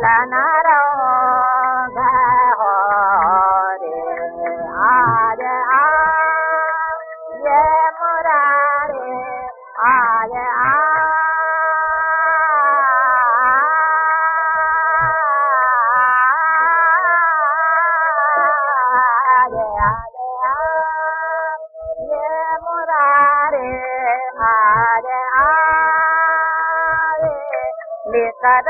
चलन रंग हो रे आज आ ये मुरारे आज आ लेकर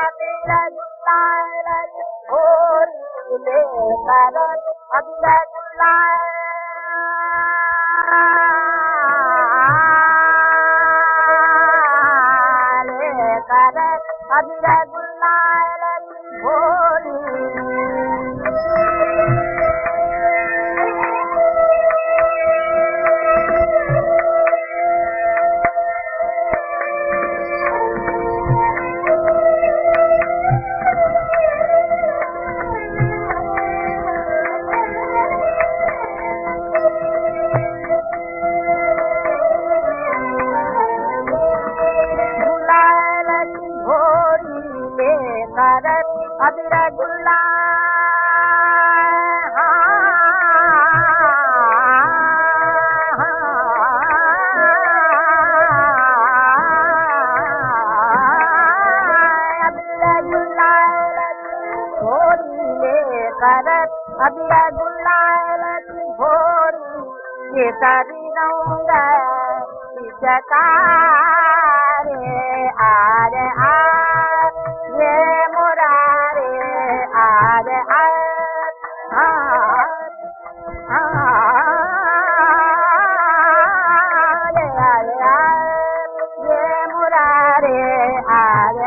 अबीर गुल्ला अबीर गुल्ला भोरी ये करी रंग जकारे आज आ ये मुरारे आज आ ये मुरारे आज